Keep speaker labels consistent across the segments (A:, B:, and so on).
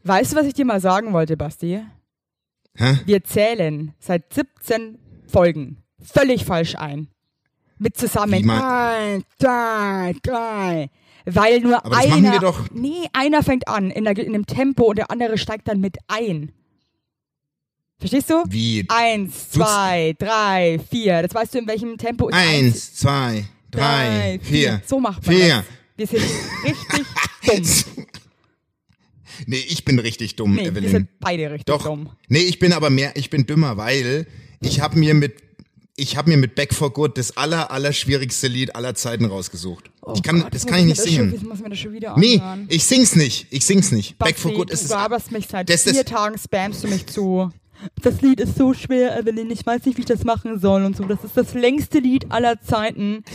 A: Weißt du, was ich dir mal sagen wollte, Basti?
B: Hä?
A: Wir zählen seit 17 Folgen völlig falsch ein. Mit zusammen 1, 2, 3. Weil nur
B: aber das machen wir
A: einer,
B: doch.
A: einer fängt an in einem Tempo und der andere steigt dann mit ein. Verstehst du?
B: Wie?
A: 1, 2, 3, 4. Das weißt du, in welchem Tempo ist
B: 1, 2, 3, 4.
A: So macht man
B: 4.
A: das. Wir sind richtig dumm.
B: Nee, ich bin richtig dumm,
A: Nee,
B: Evelyn.
A: wir sind beide richtig
B: Doch.
A: dumm.
B: Nee, ich bin dümmer, weil ich habe mir mit Back for Good das allerschwierigste Lied aller Zeiten rausgesucht.
A: Oh
B: das kann ich nicht singen.
A: Ich muss mir das schon wieder
B: Nee,
A: anhören.
B: ich sing's nicht. Back
A: Basti,
B: for Good ist es.
A: Du laberst mich seit
B: das
A: 4 Tagen, spammst du mich zu. Das Lied ist so schwer, Evelyn, ich weiß nicht, wie ich das machen soll und so. Das ist das längste Lied aller Zeiten.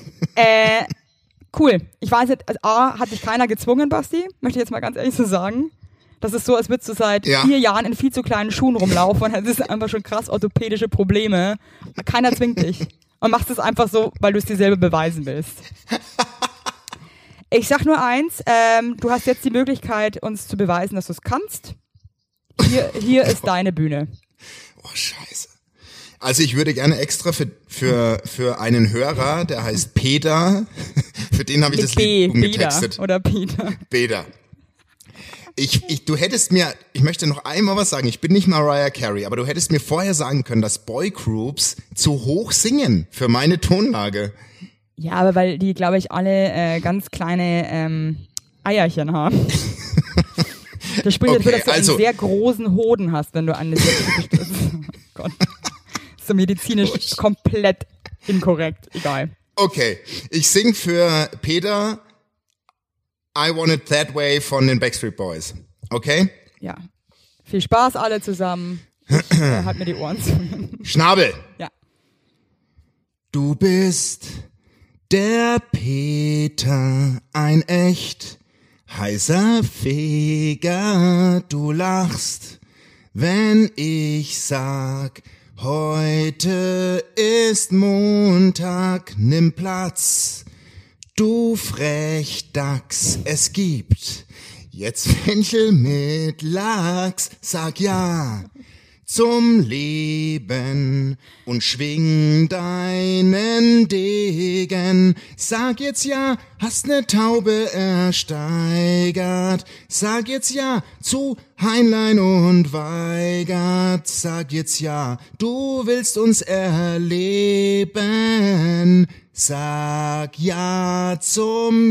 A: Cool. Ich weiß jetzt, also A, hat dich keiner gezwungen, Basti, möchte ich jetzt mal ganz ehrlich so sagen. Das ist so, als würdest du seit 4 Jahren in viel zu kleinen Schuhen rumlaufen und das ist einfach schon krass orthopädische Probleme. Keiner zwingt dich. Und machst es einfach so, weil du es dir selber beweisen willst. Ich sag nur eins, du hast jetzt die Möglichkeit, uns zu beweisen, dass du es kannst. Hier ist deine Bühne.
B: Oh, scheiße. Also ich würde gerne extra für einen Hörer, der heißt Peter, für den habe ich das Lied umgetextet.
A: Peter oder Peter.
B: Peter. Ich möchte noch einmal was sagen. Ich bin nicht Mariah Carey, aber du hättest mir vorher sagen können, dass Boygroups zu hoch singen für meine Tonlage.
A: Ja, aber weil die, glaube ich, alle ganz kleine Eierchen haben. Das spricht dafür, dass du einen sehr großen Hoden hast, wenn du eine sehr typisch oh Gott. So medizinisch komplett inkorrekt. Egal.
B: Okay, ich sing für Peter I Want It That Way von den Backstreet Boys. Okay?
A: Ja. Viel Spaß alle zusammen. Ich, halt mir die Ohren zu.
B: Schnabel.
A: Ja.
B: Du bist der Peter, ein echt heißer Feger. Du lachst, wenn ich sag, heute ist Montag, nimm Platz. Du Frechdachs, es gibt jetzt Fenchel mit Lachs, sag ja zum Leben und schwing deinen Degen. Sag jetzt ja, hast ne Taube ersteigert. Sag jetzt ja zu Heinlein und Weigert. Sag jetzt ja, du willst uns erleben. Sag ja zum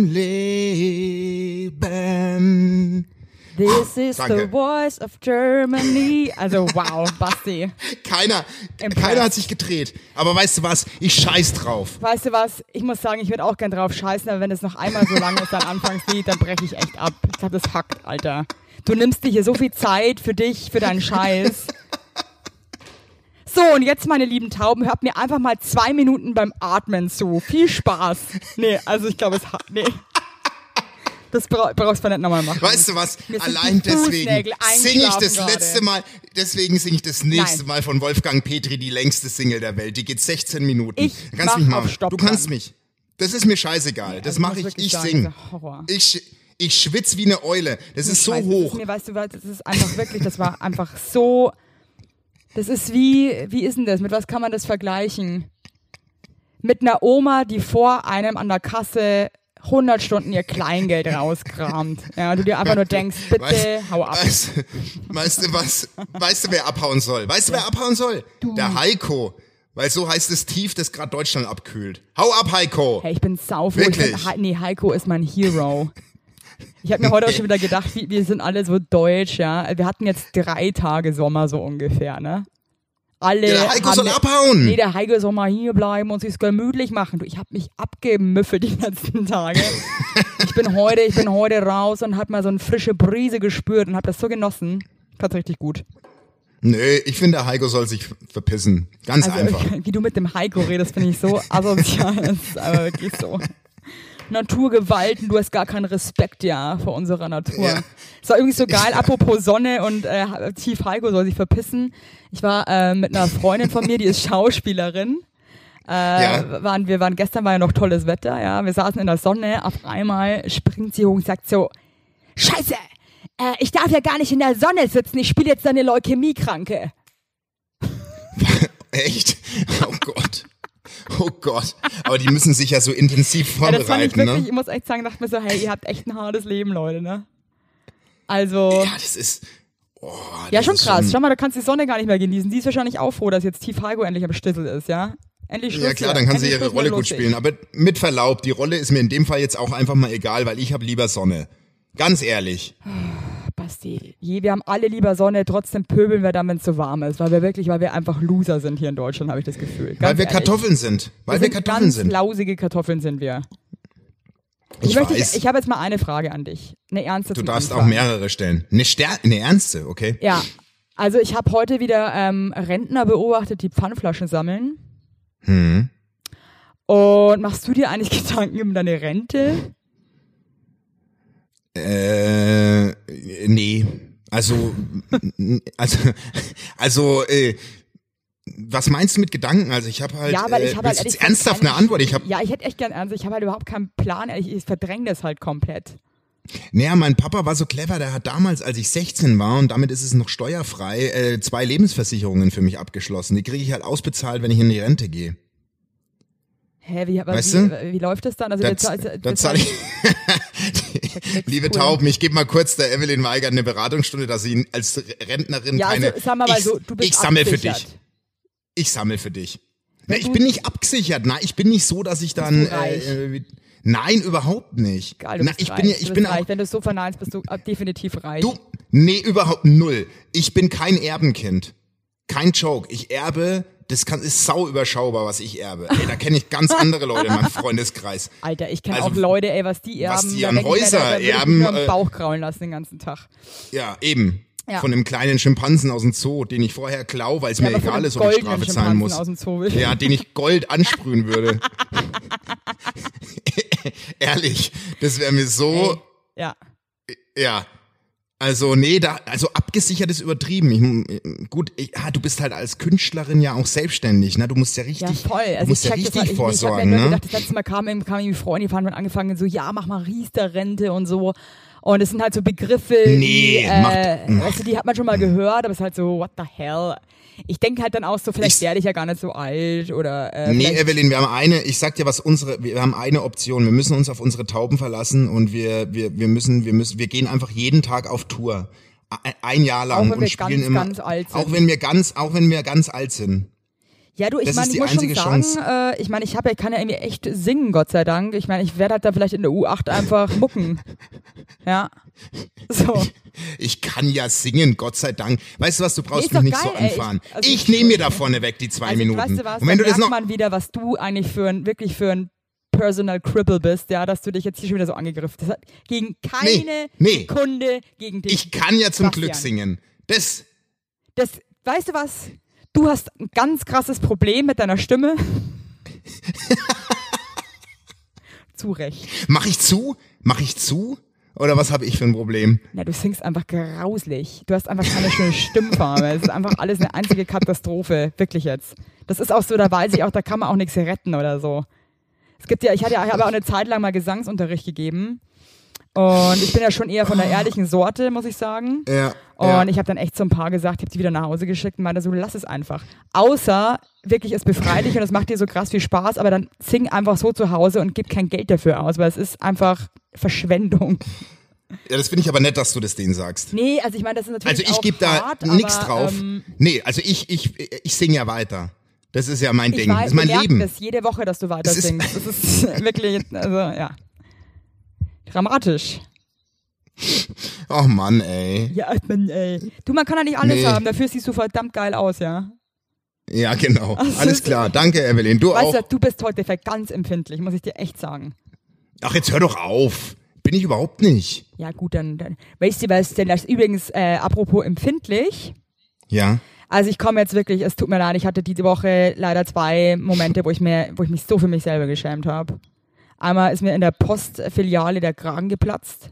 B: Leben.
A: This is
B: Danke.
A: the voice of Germany. Also wow, Basti.
B: Keiner hat sich gedreht. Aber weißt du was? Ich scheiß drauf.
A: Weißt du was? Ich muss sagen, ich würde auch gern drauf scheißen, aber wenn es noch einmal so lang ist, dein Anfangslied, dann breche ich echt ab. Ich glaube, das hackt, Alter. Du nimmst dir hier so viel Zeit für dich, für deinen Scheiß. So, und jetzt, meine lieben Tauben, hört mir einfach mal 2 Minuten beim Atmen zu. Viel Spaß. Nee, also ich glaube, nee. Das brauchst du nicht nochmal machen.
B: Weißt du was?
A: Mir sind
B: Allein
A: die
B: deswegen
A: Fußnägel
B: singe ich das
A: eingeschlafen
B: letzte Mal, deswegen singe ich das nächste
A: Nein.
B: Mal von Wolfgang Petri, die längste Single der Welt. Die geht 16 Minuten.
A: Ich
B: Du kannst
A: mach
B: mich
A: auf
B: machen.
A: Stopp
B: Du kannst
A: dann.
B: mich. Das ist mir scheißegal. Das
A: also
B: mache
A: muss
B: ich.
A: wirklich
B: Ich
A: sagen,
B: sing.
A: dieser Horror.
B: Ich schwitz wie eine Eule. Das ist so
A: Scheiße,
B: hoch.
A: Das ist mir, weißt du was, das ist einfach wirklich, das war einfach so, das ist wie ist denn das? Mit was kann man das vergleichen? Mit einer Oma, die vor einem an der Kasse 100 Stunden ihr Kleingeld rauskramt. Ja, und du dir einfach nur denkst, bitte hau ab.
B: Weißt du, wer abhauen soll? Weißt du, wer abhauen soll? Der Heiko. Weil so heißt das Tief, das gerade Deutschland abkühlt. Hau ab, Heiko!
A: Hey, ich bin saufroh.
B: Wirklich?
A: Heiko ist mein Hero. Ich habe mir heute auch schon wieder gedacht, wir sind alle so deutsch, ja. Wir hatten jetzt 3 Tage Sommer so ungefähr, ne? Alle
B: Der Heiko soll abhauen!
A: Nee, der Heiko soll mal hier bleiben und sich's gemütlich machen. Du, ich habe mich abgemüffelt die letzten Tage. Ich bin heute raus und hab mal so eine frische Brise gespürt und hab das so genossen. Fand's richtig gut.
B: Nö, ich finde, der Heiko soll sich verpissen. Ganz einfach.
A: Wie du mit dem Heiko redest, finde ich so asozial. Das ist aber wirklich so. Naturgewalten, du hast gar keinen Respekt, ja, vor unserer Natur.
B: Ja.
A: Es war irgendwie so geil, apropos Sonne und Tief Heiko soll sich verpissen. Ich war mit einer Freundin von mir, die ist Schauspielerin. Gestern war ja noch tolles Wetter, ja. Wir saßen in der Sonne, auf einmal springt sie hoch und sagt so, Scheiße, ich darf ja gar nicht in der Sonne sitzen, ich spiele jetzt eine Leukämiekranke.
B: Echt? Oh Gott. Oh Gott. Aber die müssen sich ja so intensiv vorbereiten,
A: das fand ich wirklich,
B: ne?
A: ich muss echt sagen, dachte mir so, hey, ihr habt echt ein hartes Leben, Leute, ne? Also.
B: Ja, das ist. Oh,
A: ja,
B: das
A: schon
B: ist
A: krass. Schau mal, du kannst die Sonne gar nicht mehr genießen. Die ist wahrscheinlich auch froh, dass jetzt Tief Hargo endlich am Stissel ist, ja? Endlich Schluss.
B: Ja klar, dann kann sie
A: Endlich
B: ihre
A: Schluss
B: Rolle
A: mit
B: gut
A: lustig.
B: spielen. Aber mit Verlaub, die Rolle ist mir in dem Fall jetzt auch einfach mal egal, weil ich habe lieber Sonne. Ganz ehrlich.
A: Basti, wir haben alle lieber Sonne, trotzdem pöbeln wir dann, wenn es so warm ist, weil wir einfach Loser sind hier in Deutschland, habe ich das Gefühl. Ganz
B: Weil wir
A: ehrlich.
B: Kartoffeln sind. Weil wir Kartoffeln
A: ganz
B: sind.
A: lausige Kartoffeln sind wir.
B: Ich weiß.
A: Ich habe jetzt mal eine Frage an dich. Eine ernste
B: Du
A: zum
B: darfst
A: Anfang.
B: auch mehrere stellen. Eine ernste, okay?
A: Ja, also ich habe heute wieder Rentner beobachtet, die Pfandflaschen sammeln. Und machst du dir eigentlich Gedanken um deine Rente?
B: Nee. Was meinst du mit Gedanken? Also ich habe halt,
A: Ja, weil ich habe halt
B: willst du jetzt
A: ehrlich
B: ernsthaft
A: gesagt
B: eine Antwort? Ich
A: hätte echt gern ernst. Ich habe halt überhaupt keinen Plan. Ich verdränge das halt komplett.
B: Naja, mein Papa war so clever, der hat damals, als ich 16 war und damit ist es noch steuerfrei, 2 Lebensversicherungen für mich abgeschlossen. Die kriege ich halt ausbezahlt, wenn ich in die Rente gehe.
A: Hä, wie läuft das dann? Also
B: Da zahle ich. Liebe Tauben, ich gebe mal kurz der Evelyn Weigert eine Beratungsstunde, dass sie als Rentnerin
A: ja,
B: keine.
A: also, sag mal so, du bist
B: ich sammle für
A: abgesichert.
B: dich. Ich sammle für dich. Na,
A: Wenn
B: ich
A: du-
B: bin nicht abgesichert. Na, ich bin nicht so, dass ich dann.
A: du reich?
B: Nein, überhaupt nicht.
A: Geil, du
B: Na,
A: bist
B: ich
A: reich.
B: bin ja,
A: Du
B: ich
A: bist
B: bin
A: reich.
B: auch.
A: Wenn du es so verneinst, bist du definitiv reich.
B: Nee, überhaupt null. Ich bin kein Erbenkind. Kein Joke. Ich erbe. Ist sau überschaubar, was ich erbe. Ey, da kenne ich ganz andere Leute in meinem Freundeskreis.
A: Alter, ich kenne
B: Also,
A: auch Leute, ey, was die erben.
B: was die
A: da
B: an
A: denk ich mir,
B: Häuser
A: da würde ich
B: erben,
A: mir den Bauch kraulen lassen den ganzen Tag.
B: Ja, eben.
A: Ja.
B: Von einem kleinen Schimpansen aus dem Zoo, den ich vorher klau, weil es mir
A: aber von
B: egal
A: einem
B: ist, ob ich
A: goldenen
B: Strafe zahlen muss.
A: Schimpansen aus dem Zoo.
B: Ja, den ich Gold ansprühen würde. Ehrlich, das wäre mir so,
A: Ja.
B: ja. Also, nee, also abgesichert ist übertrieben. Du bist halt als Künstlerin ja auch selbstständig, ne? Du musst ja
A: Ja,
B: richtig,
A: voll.
B: du
A: Also
B: musst
A: ich
B: ja
A: check das
B: richtig
A: halt, ich habe
B: vorsorgen,
A: mir
B: ne?
A: gedacht, das letzte Mal kamen irgendwie Freunde, die haben angefangen so, ja, mach mal Riester-Rente und so. Und es sind halt so Begriffe,
B: Nee,
A: weißt du, die hat man schon mal gehört, aber es ist halt so, what the hell? Ich denke halt dann auch so, vielleicht werde ich ja gar nicht so alt oder
B: Nee,
A: vielleicht-
B: Evelyn, ich sag dir was, wir haben eine Option. Wir müssen uns auf unsere Tauben verlassen und wir gehen einfach jeden Tag auf Tour. Ein Jahr lang
A: Auch wenn
B: und
A: wir
B: spielen
A: ganz,
B: immer.
A: ganz alt sind.
B: Auch wenn wir ganz alt sind.
A: Ja, du, ich
B: Das
A: meine,
B: ist
A: ich
B: die
A: muss schon
B: einzige
A: sagen,
B: Chance.
A: ich meine, ich kann ja irgendwie echt singen, Gott sei Dank. Ich meine, ich werde halt da vielleicht in der U8 einfach mucken. Ja. So.
B: Ich kann ja singen, Gott sei Dank. Weißt du was, du brauchst
A: Nee, ist
B: mich
A: doch
B: nicht so
A: geil, ey.
B: anfahren.
A: Also
B: Ich nehme mir da vorne weg die 2 Minuten.
A: Weißt du was,
B: Und wenn
A: dann
B: du das
A: merkt
B: noch,
A: man wieder, was du eigentlich wirklich für ein Personal Cripple bist, ja, dass du dich jetzt hier schon wieder so angegriffen hast. Das hat gegen keine
B: Nee.
A: Sekunde gegen dich.
B: ich kann ja zum
A: Bastian.
B: Glück singen.
A: Das, weißt du was? Du hast ein ganz krasses Problem mit deiner Stimme. Zu Recht.
B: Mach ich zu? Oder was habe ich für ein Problem?
A: Ja, du singst einfach grauslich. Du hast einfach keine schöne Stimmfarbe. Es ist einfach alles eine einzige Katastrophe. Wirklich jetzt. Das ist auch so, da weiß ich auch, da kann man auch nichts retten oder so. Es gibt ja, ich habe auch eine Zeit lang mal Gesangsunterricht gegeben. Und ich bin ja schon eher von der ehrlichen Sorte, muss ich sagen.
B: Ja.
A: Und ich habe dann echt so ein paar gesagt, ich habe die wieder nach Hause geschickt und meinte so, lass es einfach. Außer, wirklich, es befreit dich und es macht dir so krass viel Spaß, aber dann sing einfach so zu Hause und gib kein Geld dafür aus, weil es ist einfach Verschwendung.
B: Ja, das finde ich aber nett, dass du das denen sagst.
A: Nee, also ich meine, das ist natürlich
B: Also ich
A: auch
B: gebe da
A: hart,
B: nichts
A: aber,
B: drauf. Nee, also ich singe ja weiter. Das ist ja mein Ding. Das ist mein
A: wir
B: Leben.
A: merken das jede Woche, dass du weiter
B: Es ist-
A: singst. Das ist wirklich, also ja. Dramatisch.
B: Oh Mann, ey.
A: Ja, ich bin, ey. Du, man kann ja nicht alles
B: Nee.
A: haben, dafür siehst du verdammt geil aus, ja.
B: Ja, genau.
A: Also,
B: Alles klar. Danke, Evelyn. Du
A: Weißt
B: auch.
A: du, du bist heute ganz empfindlich, muss ich dir echt sagen.
B: Ach, jetzt hör doch auf. Bin ich überhaupt nicht.
A: Ja gut, dann weißt du was, denn das übrigens, apropos empfindlich,
B: Ja.
A: also ich komme jetzt wirklich, es tut mir leid, ich hatte diese Woche leider 2 Momente, wo ich mich so für mich selber geschämt habe. Einmal ist mir in der Postfiliale der Kragen geplatzt.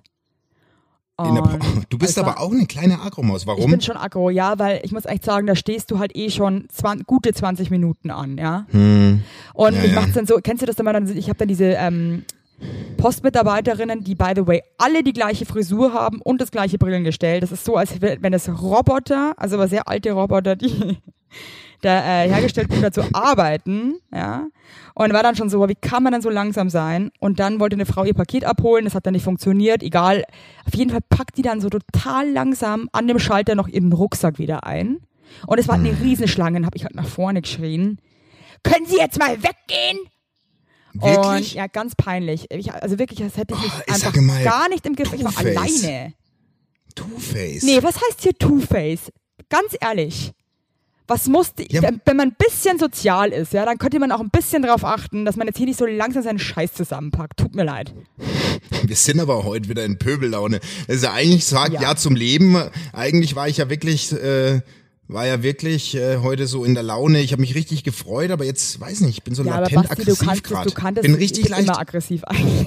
B: Du bist
A: das
B: aber auch eine kleine Agromaus.
A: Ich
B: Warum?
A: bin schon aggro, ja, weil ich muss echt sagen, da stehst du halt schon gute 20 Minuten an, ja. Und
B: Ja,
A: ich
B: ja.
A: mach's dann so, kennst du das dann mal, ich habe dann diese Postmitarbeiterinnen, die, by the way, alle die gleiche Frisur haben und das gleiche Brillengestell. Das ist so, als wenn es Roboter, also aber sehr alte Roboter, die da hergestellt wurden, dazu arbeiten, ja. Und war dann schon so, wie kann man denn so langsam sein? Und dann wollte eine Frau ihr Paket abholen, das hat dann nicht funktioniert, egal. Auf jeden Fall packt die dann so total langsam an dem Schalter noch ihren Rucksack wieder ein. Und es war eine Riesenschlange, dann habe ich halt nach vorne geschrien. Können Sie jetzt mal weggehen?
B: Wirklich?
A: Und ja, ganz peinlich. Also wirklich, das hätte ich mich
B: ich
A: einfach
B: sage mal,
A: gar nicht im Griff. Ich war
B: Two-Face.
A: alleine.
B: Two-Face.
A: Nee, was heißt hier Two-Face? Ganz ehrlich. Was musste ich, wenn man ein bisschen sozial ist, ja, dann könnte man auch ein bisschen darauf achten, dass man jetzt hier nicht so langsam seinen Scheiß zusammenpackt. Tut mir leid.
B: Wir sind aber heute wieder in Pöbellaune. Also eigentlich sagt ja zum Leben. Eigentlich war ich ja wirklich... heute so in der Laune. Ich habe mich richtig gefreut, aber jetzt, weiß nicht, ich bin so latent
A: aber Basti,
B: aggressiv gerade. Bin richtig leicht.
A: Immer aggressiv eigentlich.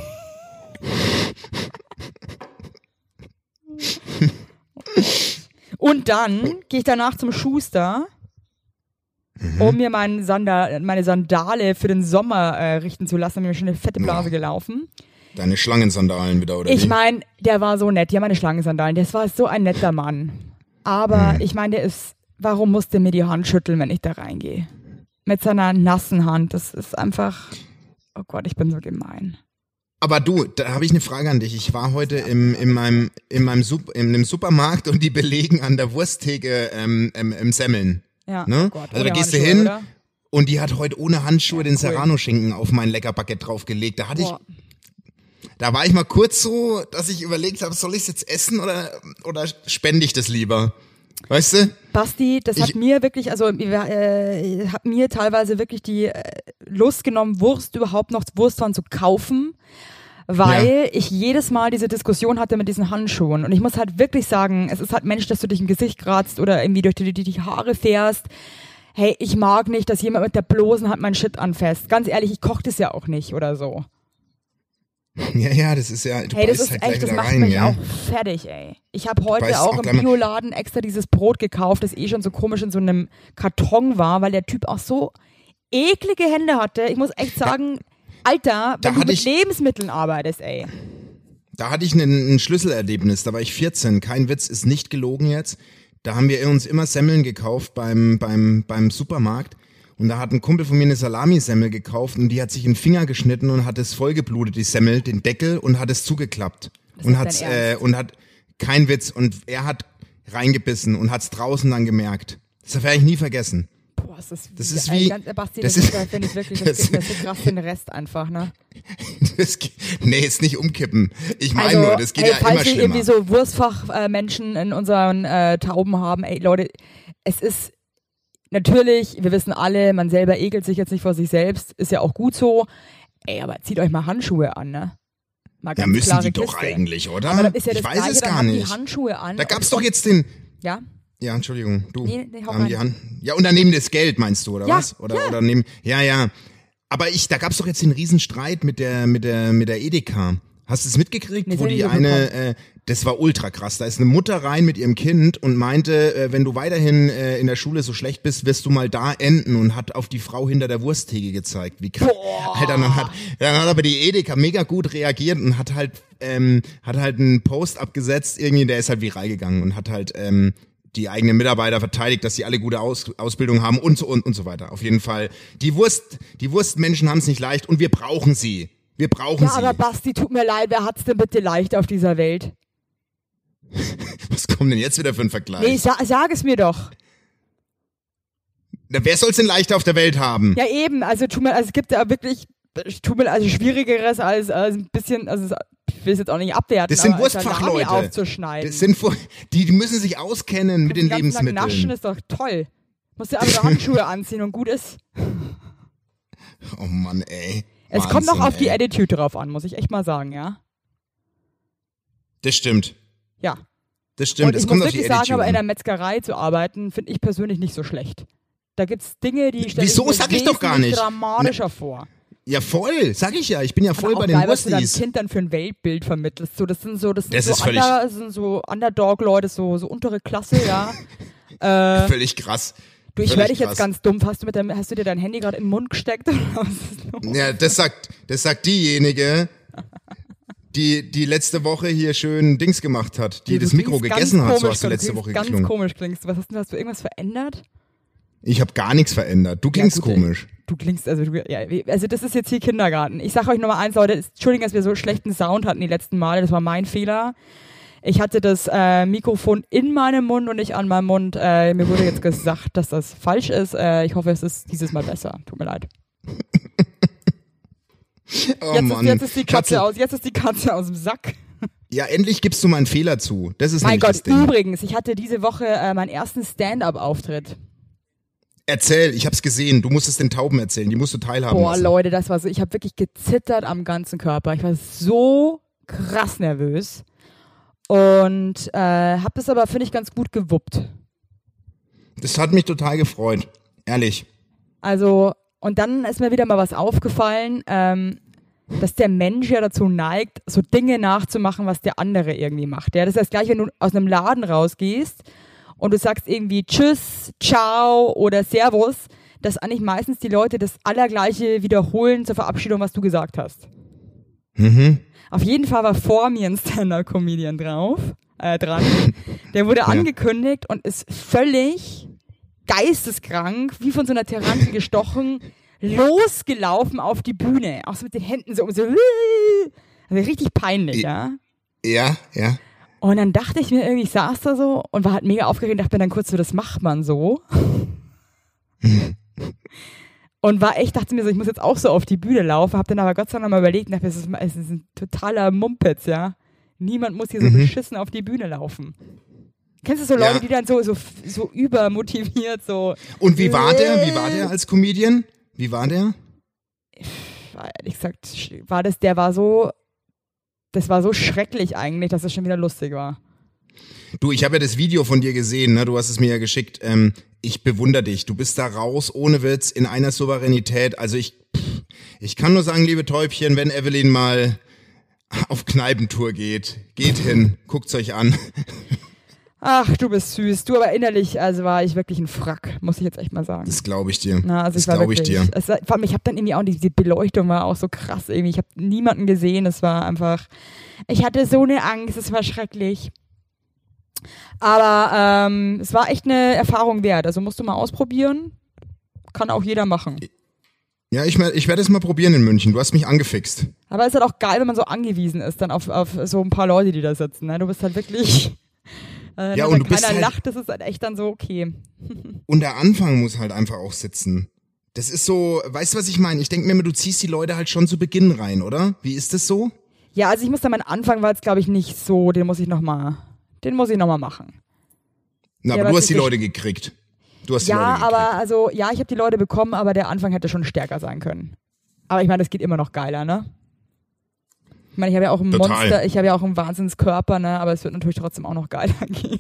A: Und dann gehe ich danach zum Schuster, um mir meine Sandale für den Sommer richten zu lassen. Mir schon eine fette Blase gelaufen.
B: Deine Schlangensandalen wieder, oder?
A: Ich meine, der war so nett. Ja, meine Schlangensandalen. Das war so ein netter Mann. Aber ich meine, warum musste der mir die Hand schütteln, wenn ich da reingehe? Mit seiner nassen Hand. Das ist einfach, oh Gott, ich bin so gemein.
B: Aber du, da habe ich eine Frage an dich. Ich war heute in einem Supermarkt und die belegen an der Wursttheke Semmeln.
A: Ja,
B: ne?
A: oh Gott,
B: also da gehst du hin oder? Und die hat heute ohne Handschuhe den Serrano-Schinken auf mein Leckerbaguette draufgelegt. Da war ich mal kurz so, dass ich überlegt habe, soll ich es jetzt essen oder spende ich das lieber? Weißt du?
A: Basti, das hat mir wirklich, also hat mir teilweise wirklich die Lust genommen, Wurstwaren zu kaufen, weil ich jedes Mal diese Diskussion hatte mit diesen Handschuhen. Und ich muss halt wirklich sagen, es ist halt Mensch, dass du dich im Gesicht kratzt oder irgendwie durch die Haare fährst. Hey, ich mag nicht, dass jemand mit der bloßen Hand mein Shit anfasst. Ganz ehrlich, ich koche das ja auch nicht oder so.
B: Ja, das ist ja, du
A: hey, das
B: beißt
A: ist
B: halt
A: echt,
B: gleich
A: das
B: wieder
A: macht
B: rein,
A: mich
B: ja.
A: auch fertig, ey. Ich habe heute auch im Bioladen extra dieses Brot gekauft, das schon so komisch in so einem Karton war, weil der Typ auch so eklige Hände hatte. Ich muss echt sagen, Alter, wenn du mit Lebensmitteln arbeitest, ey.
B: Da hatte ich ein Schlüsselerlebnis, da war ich 14, kein Witz, ist nicht gelogen jetzt. Da haben wir uns immer Semmeln gekauft beim Supermarkt. Und da hat ein Kumpel von mir eine Salamisemmel gekauft und die hat sich in den Finger geschnitten und hat es vollgeblutet, die Semmel, den Deckel, und hat es zugeklappt. Und hat kein Witz, und er hat reingebissen und hat es draußen dann gemerkt. Das werde ich nie vergessen.
A: Boah, das ist
B: wie...
A: Basti, das finde ich wirklich, das gibt mir so krass den Rest einfach, ne?
B: Nee, ist nicht umkippen. Ich meine nur, das geht ja immer schlimmer.
A: Falls wir irgendwie so Wurstfachmenschen in unseren Tauben haben, ey Leute, es ist natürlich, wir wissen alle, man selber ekelt sich jetzt nicht vor sich selbst, ist ja auch gut so. Ey, aber zieht euch mal Handschuhe an, ne? Mal ganz
B: müssen
A: klare
B: die doch
A: Kiste.
B: eigentlich, oder?
A: Aber das ist ja das
B: ich weiß
A: Gleiche,
B: es
A: dann
B: gar
A: haben
B: nicht.
A: Die Handschuhe an.
B: Da gab's doch jetzt den...
A: Ja?
B: Ja, Entschuldigung, du.
A: Nee, hau
B: haben
A: rein.
B: die Hand. Ja, und daneben das Geld, meinst du, oder
A: Ja,
B: was? Oder neben... Ja. Aber da gab's doch jetzt den Riesenstreit mit der Edeka. Hast du es mitgekriegt,
A: Nee,
B: wo die eine, das war ultra krass, da ist eine Mutter rein mit ihrem Kind und meinte, wenn du weiterhin in der Schule so schlecht bist, wirst du mal da enden, und hat auf die Frau hinter der Wursttheke gezeigt. Wie krass. Alter, dann hat aber die Edeka mega gut reagiert und hat halt einen Post abgesetzt, irgendwie, der ist halt viral gegangen und hat halt die eigenen Mitarbeiter verteidigt, dass sie alle gute Ausbildung haben und so weiter. Auf jeden Fall. Die Wurstmenschen haben es nicht leicht und wir brauchen sie. Wir brauchen sie.
A: Ja, aber Basti, tut mir leid, wer hat's denn bitte leicht auf dieser Welt?
B: Was kommt denn jetzt wieder für ein Vergleich?
A: Nee, sag es mir doch.
B: Na, wer soll's denn leichter auf der Welt haben?
A: Ja eben, also es gibt ja wirklich, Schwierigeres als ein bisschen, also ich will es jetzt auch nicht abwerten,
B: das sind
A: aber
B: Wurstfachleute.
A: Salami aufzuschneiden.
B: Das sind die müssen sich auskennen mit den Lebensmitteln.
A: Naschen ist doch toll. Musst du aber Handschuhe anziehen und gut ist.
B: Oh Mann, ey.
A: Es
B: Wahnsinn,
A: kommt noch auf die
B: ey.
A: Attitude drauf an, muss ich echt mal sagen, ja.
B: Das stimmt.
A: Ja.
B: Das stimmt.
A: Und
B: Es
A: ich
B: kommt
A: muss
B: auf die
A: wirklich sagen,
B: Attitude
A: aber in der
B: an.
A: Metzgerei zu arbeiten, finde ich persönlich nicht so schlecht. Da gibt's Dinge, die stelle
B: Wieso?
A: ich mir
B: Sag ich doch gar
A: wesentlich
B: nicht.
A: dramatischer vor.
B: Ja, voll. Sag ich ja. Ich bin ja voll
A: auch
B: bei den
A: geil, was du deinem
B: Wurstis.
A: Kind dann für ein Weltbild vermittelst. Das sind so Underdog-Leute, so untere Klasse, ja.
B: Völlig krass.
A: Du, ich
B: Völlig
A: werde dich jetzt
B: krass.
A: ganz dumm. Hast du dir dein Handy gerade in den Mund gesteckt? Oder was ist los?
B: Ja, das sagt diejenige, die letzte Woche hier schön Dings gemacht hat, die das Mikro gegessen hat, so hast du letzte Woche geklungen.
A: Ganz komisch klingst. Was hast du, hast du irgendwas verändert?
B: Ich habe gar nichts verändert. Du klingst komisch.
A: Du klingst, also das ist jetzt hier Kindergarten. Ich sage euch nochmal eins, Leute, Entschuldigung, dass wir so schlechten Sound hatten die letzten Male, das war mein Fehler. Ich hatte das Mikrofon in meinem Mund und nicht an meinem Mund. Mir wurde jetzt gesagt, dass das falsch ist. Ich hoffe, es ist dieses Mal besser. Tut mir leid. Jetzt ist die Katze aus dem Sack.
B: Ja, endlich gibst du mal einen Fehler zu. Das ist
A: mein Gott,
B: das Ding.
A: Übrigens, ich hatte diese Woche meinen ersten Stand-up-Auftritt.
B: Erzähl, ich hab's gesehen. Du musst es den Tauben erzählen. Die musst du teilhaben lassen.
A: Leute, das war so, ich habe wirklich gezittert am ganzen Körper. Ich war so krass nervös und habe das aber, finde ich, ganz gut gewuppt.
B: Das hat mich total gefreut. Ehrlich.
A: Also, und dann ist mir wieder mal was aufgefallen, dass der Mensch ja dazu neigt, so Dinge nachzumachen, was der andere irgendwie macht. Ja, das ist das gleiche, wenn du aus einem Laden rausgehst und du sagst irgendwie Tschüss, Ciao oder Servus, dass eigentlich meistens die Leute das Allergleiche wiederholen zur Verabschiedung, was du gesagt hast.
B: Mhm.
A: Auf jeden Fall war vor mir ein Stand-Up-Comedian dran. Der wurde angekündigt und ist völlig geisteskrank, wie von so einer Tarantel gestochen, losgelaufen auf die Bühne. Auch so mit den Händen so, also richtig peinlich, ja.
B: Ja.
A: Und dann dachte ich mir irgendwie, ich saß da so und war halt mega aufgeregt, dachte mir dann kurz so, das macht man so. Und dachte mir so, ich muss jetzt auch so auf die Bühne laufen, hab dann aber Gott sei Dank mal überlegt, dachte, es ist ein totaler Mumpitz, ja. Niemand muss hier so beschissen auf die Bühne laufen. Kennst du so Leute, die dann so übermotiviert, so.
B: Und wie war der als Comedian? Wie war der?
A: Ehrlich gesagt, das war so schrecklich eigentlich, dass es schon wieder lustig war.
B: Du, ich habe ja das Video von dir gesehen, ne? Du hast es mir ja geschickt. Ich bewundere dich. Du bist da raus, ohne Witz, in einer Souveränität. Also ich kann nur sagen, liebe Täubchen, wenn Evelyn mal auf Kneipentour geht hin, guckt's euch an.
A: Ach, du bist süß. Du, aber innerlich, also war ich wirklich ein Frack, muss ich jetzt echt mal sagen.
B: Das glaube ich dir.
A: Na, also vor allem, ich habe dann irgendwie auch, die Beleuchtung war auch so krass irgendwie. Ich habe niemanden gesehen, es war einfach, ich hatte so eine Angst, es war schrecklich. Aber es war echt eine Erfahrung wert, also musst du mal ausprobieren. Kann auch jeder machen.
B: Ja, ich werde es mal probieren in München. Du hast mich angefixt.
A: Aber es ist halt auch geil, wenn man so angewiesen ist dann auf so ein paar Leute, die da sitzen. Ne? Du bist halt wirklich...
B: ja, und du bist halt,
A: lacht, das ist halt echt dann so okay.
B: Und der Anfang muss halt einfach auch sitzen. Das ist so, weißt du, was ich meine? Ich denke mir immer, du ziehst die Leute halt schon zu Beginn rein, oder? Wie ist das so?
A: Ja, also ich muss da, mein Anfang war jetzt, glaube ich, nicht so, den muss ich noch mal machen.
B: Na, aber du hast die Leute gekriegt.
A: Aber also, ja, ich habe die Leute bekommen, aber der Anfang hätte schon stärker sein können. Aber ich meine, das geht immer noch geiler, ne? Ich meine, ich habe ja auch ein
B: Total.
A: Monster, ich habe ja auch einen Wahnsinnskörper, ne? Aber es wird natürlich trotzdem auch noch geiler gehen.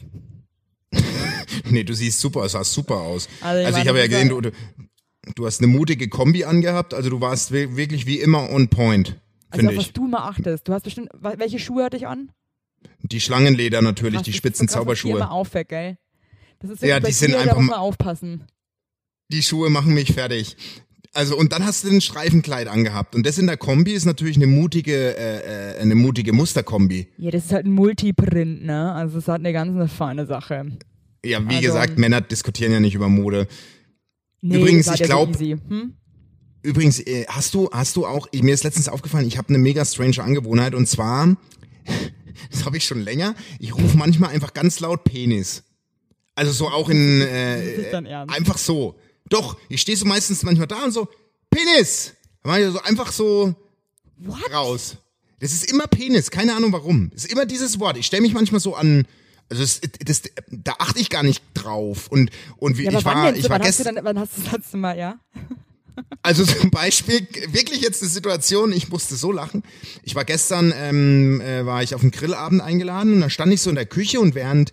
B: Nee, du siehst super, es sah super aus.
A: Also
B: ich habe ja gesehen, du hast eine mutige Kombi angehabt, also du warst wirklich wie immer on point, finde ich.
A: Was du mal achtest. Du hast bestimmt, welche Schuhe hatte ich an?
B: Die Schlangenleder natürlich, die spitzen
A: so krass,
B: Zauberschuhe.
A: Was immer auffällt, gell? Das ist so
B: ja, die sind einfach,
A: da muss man aufpassen.
B: Die Schuhe machen mich fertig. Also, und dann hast du ein Streifenkleid angehabt. Und das in der Kombi ist natürlich eine mutige Musterkombi.
A: Ja, das ist halt ein Multiprint, ne? Also, es ist halt eine feine Sache.
B: Ja, wie gesagt, Männer diskutieren ja nicht über Mode.
A: Nee,
B: übrigens, ich glaube,
A: so
B: übrigens, hast du auch, mir ist letztens aufgefallen, ich habe eine mega strange Angewohnheit und zwar, das habe ich schon länger, ich rufe manchmal einfach ganz laut Penis. Also so auch in, einfach so. Doch, ich stehe so meistens manchmal da und so, Penis! So einfach so raus. Das ist immer Penis, keine Ahnung warum. Das ist immer dieses Wort. Ich stelle mich manchmal so an, also da achte ich gar nicht drauf. Und wie
A: ja,
B: ich war gestern.
A: Wann hast du das letzte Mal, ja?
B: Also zum Beispiel, wirklich jetzt eine Situation, ich musste so lachen. Ich war gestern, war ich auf einen Grillabend eingeladen und da stand ich so in der Küche und während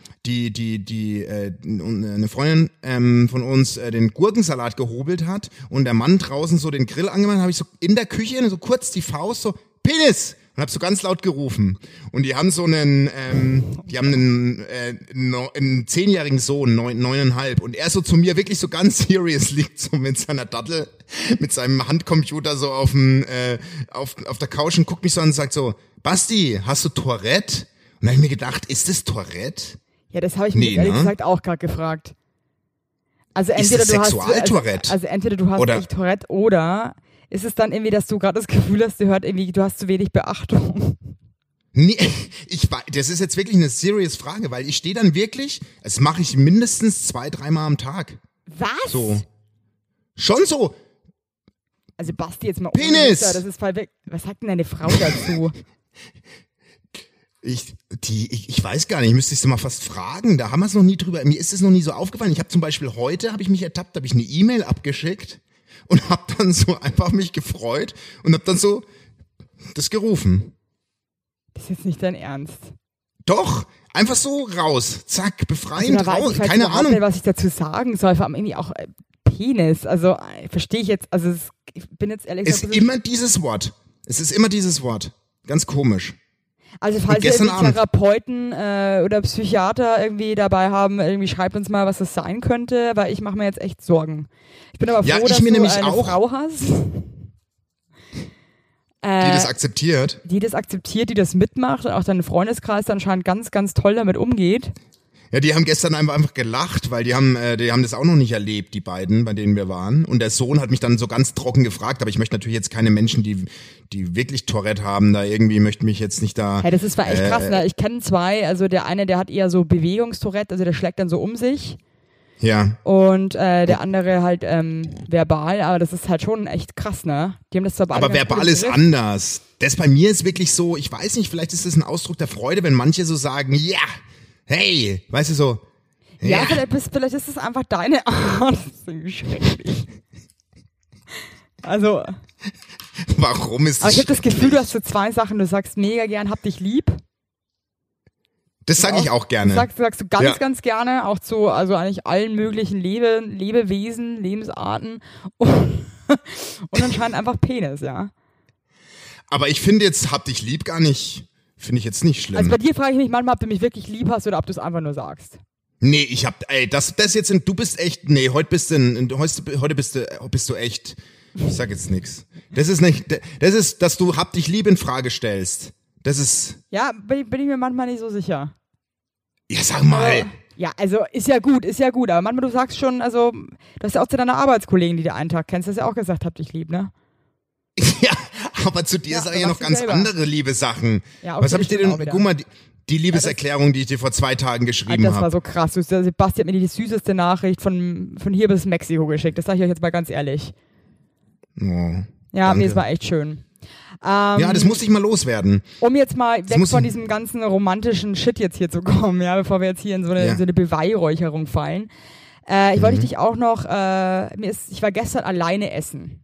B: eine Freundin von uns den Gurkensalat gehobelt hat und der Mann draußen so den Grill angemacht hat, habe ich so in der Küche so kurz die Faust so, Penis! und habe so ganz laut gerufen. Und die haben so einen 10-jährigen Sohn, 9,5. Und er so zu mir wirklich so ganz serious liegt so mit seiner Dattel, mit seinem Handcomputer so auf der Couch und guckt mich so an und sagt so, Basti, hast du Tourette? Und dann habe ich mir gedacht, ist das Tourette?
A: Ja, das habe ich mir ehrlich gesagt auch gerade gefragt. Also entweder
B: ist das Sexualtourette?
A: Also entweder du hast
B: oder
A: echt Tourette oder ist es dann irgendwie, dass du gerade das Gefühl hast, du hast zu wenig Beachtung.
B: Nee, das ist jetzt wirklich eine serious Frage, weil ich stehe dann wirklich, das mache ich mindestens 2-3 Mal am Tag.
A: Was?
B: So. Schon so.
A: Also Basti, jetzt mal
B: Penis!
A: ohne Witz, das ist voll weg. Was sagt denn deine Frau dazu?
B: Ich weiß gar nicht, ich müsste es mal fast fragen, da haben wir es noch nie drüber, mir ist es noch nie so aufgefallen. Ich habe zum Beispiel heute, habe ich mich ertappt, habe ich eine E-Mail abgeschickt und habe dann so einfach mich gefreut und habe dann so das gerufen.
A: Das ist jetzt nicht dein Ernst.
B: Doch, einfach so raus, zack, befreiend
A: also,
B: raus,
A: ich
B: keine Ahnung.
A: Nicht, was ich dazu sagen soll, vor allem irgendwie auch Penis, also verstehe ich jetzt, also ich bin jetzt ehrlich gesagt...
B: Es ist immer dieses Wort, ganz komisch.
A: Also falls wir irgendwie Therapeuten oder Psychiater irgendwie dabei haben, irgendwie schreibt uns mal, was das sein könnte, weil ich mache mir jetzt echt Sorgen. Ich bin aber froh, dass du eine Frau hast.
B: Die das akzeptiert.
A: Die das mitmacht und auch dein Freundeskreis dann anscheinend ganz, ganz toll damit umgeht.
B: Ja, die haben gestern einfach gelacht, weil die haben das auch noch nicht erlebt, die beiden, bei denen wir waren. Und der Sohn hat mich dann so ganz trocken gefragt, aber ich möchte natürlich jetzt keine Menschen, die wirklich Tourette haben, da irgendwie möchte mich jetzt nicht da...
A: Ja, das ist echt krass, ne? Ich kenne 2, also der eine, der hat eher so Bewegungstourette, also der schlägt dann so um sich.
B: Ja.
A: Und der andere halt verbal, aber das ist halt schon echt krass, ne? Die haben das zwar beide.
B: Aber verbal ist anders. Das bei mir ist wirklich so, ich weiß nicht, vielleicht ist das ein Ausdruck der Freude, wenn manche so sagen, ja, hey, weißt du so.
A: Ja, vielleicht ist es einfach deine Art. Das ist irgendwie schrecklich. Also.
B: Warum ist das?
A: Aber ich habe das Gefühl, du hast so 2 Sachen. Du sagst mega gern, hab dich lieb.
B: Das sage ich auch gerne.
A: Sagst du ganz, ganz gerne, auch zu, also eigentlich allen möglichen Lebewesen, Lebensarten und anscheinend einfach Penis, ja.
B: Aber ich finde jetzt, hab dich lieb gar nicht, finde ich jetzt nicht schlimm.
A: Also bei dir frage ich mich manchmal, ob du mich wirklich lieb hast oder ob du es einfach nur sagst.
B: Nee, du bist echt, nee, heute bist du echt, ich sag jetzt nix. Das ist, dass du hab dich lieb in Frage stellst. Das ist...
A: Ja, bin ich mir manchmal nicht so sicher.
B: Ja, sag mal.
A: Ja, also ist ja gut, aber manchmal du sagst schon, also du hast ja auch zu deiner Arbeitskollegen, die du einen Tag kennst, hast ja auch gesagt, hab dich lieb, ne?
B: Ja, aber zu dir sage ich ja noch ganz andere liebe Sachen.
A: Ja, okay,
B: was habe ich dir denn, guck mal, die Liebeserklärung, die ich dir vor 2 Tagen geschrieben habe.
A: Das war so krass. Sebastian hat mir die süßeste Nachricht von hier bis Mexiko geschickt. Das sage ich euch jetzt mal ganz ehrlich.
B: Oh,
A: ja, nee, es war echt schön.
B: Ja, das muss ich mal loswerden.
A: Um jetzt mal weg von diesem ganzen romantischen Shit jetzt hier zu kommen, ja, bevor wir jetzt hier in so eine Beweihräucherung fallen. Ich wollte dich auch noch, ich war gestern alleine essen.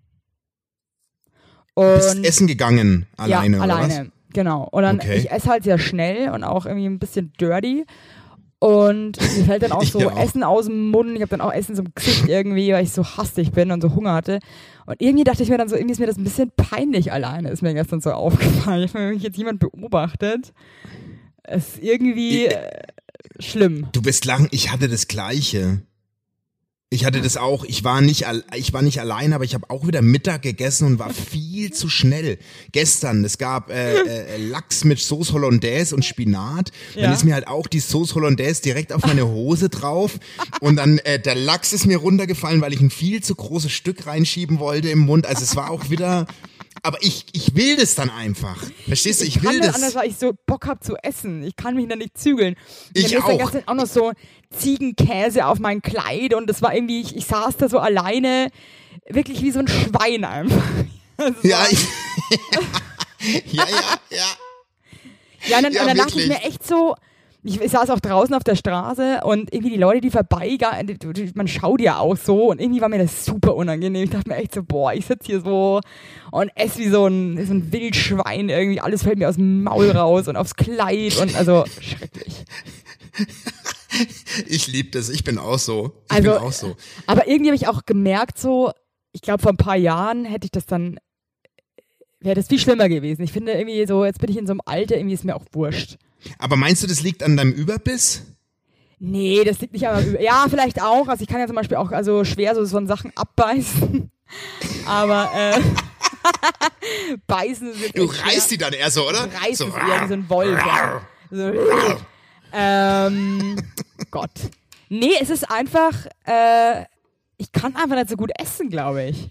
B: Und du bist essen gegangen, alleine,
A: ja,
B: oder
A: alleine,
B: was?
A: Genau. Und dann, ich esse halt sehr schnell und auch irgendwie ein bisschen dirty. Und mir fällt dann auch so Essen aus dem Mund. Ich habe dann auch Essen so im Gesicht irgendwie, weil ich so hastig bin und so Hunger hatte. Und irgendwie dachte ich mir dann so, irgendwie ist mir das ein bisschen peinlich alleine, ist mir gestern so aufgefallen. Ich habe mich jetzt jemand beobachtet. Es ist irgendwie schlimm.
B: Du wirst lachen, ich hatte das Gleiche. Ich hatte das auch, ich war nicht allein, aber ich habe auch wieder Mittag gegessen und war viel zu schnell. Gestern, es gab Lachs mit Sauce Hollandaise und Spinat. Dann ist mir halt auch die Sauce Hollandaise direkt auf meine Hose drauf und dann der Lachs ist mir runtergefallen, weil ich ein viel zu großes Stück reinschieben wollte im Mund. Also es war auch wieder... Aber ich will das dann einfach. Verstehst du? Ich will das.
A: Anders, weil ich so Bock hab zu essen. Ich kann mich dann nicht zügeln.
B: Ich auch.
A: Gestern auch noch so Ziegenkäse auf mein Kleid und das war irgendwie, ich saß da so alleine, wirklich wie so ein Schwein einfach.
B: Ja,
A: Ja, und dann dachte ich mir echt so, ich saß auch draußen auf der Straße und irgendwie die Leute, die vorbeigehen, man schaut ja auch so und irgendwie war mir das super unangenehm. Ich dachte mir echt so, boah, ich sitze hier so und esse wie so ein Wildschwein irgendwie, alles fällt mir aus dem Maul raus und aufs Kleid und also schrecklich.
B: Ich liebe das, ich bin auch so.
A: Aber irgendwie habe ich auch gemerkt so, ich glaube vor ein paar Jahren hätte ich das dann wäre das viel schlimmer gewesen. Ich finde irgendwie so, jetzt bin ich in so einem Alter, irgendwie ist mir auch wurscht.
B: Aber meinst du, das liegt an deinem Überbiss?
A: Nee, das liegt nicht an meinem Ja, vielleicht auch. Also ich kann ja zum Beispiel auch also schwer so von Sachen abbeißen. Aber beißen ist
B: Du reißt die dann eher so, oder?
A: Reißt
B: so,
A: es eher wie so ein Wolf. So, Gott. Nee, es ist einfach, ich kann einfach nicht so gut essen, glaube ich.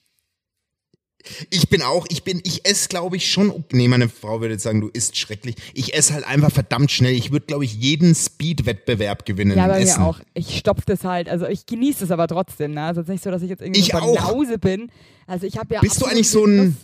B: Ich esse, glaube ich, schon, nee, meine Frau würde jetzt sagen, du isst schrecklich. Ich esse halt einfach verdammt schnell. Ich würde, glaube ich, jeden Speed-Wettbewerb gewinnen.
A: Ja, bei
B: Essen.
A: mir auch. Ich stopfe das halt, also ich genieße es aber trotzdem, ne? Also es ist nicht so, dass ich jetzt irgendwie so Banause bin. Also ich habe ja
B: Bist du eigentlich so ein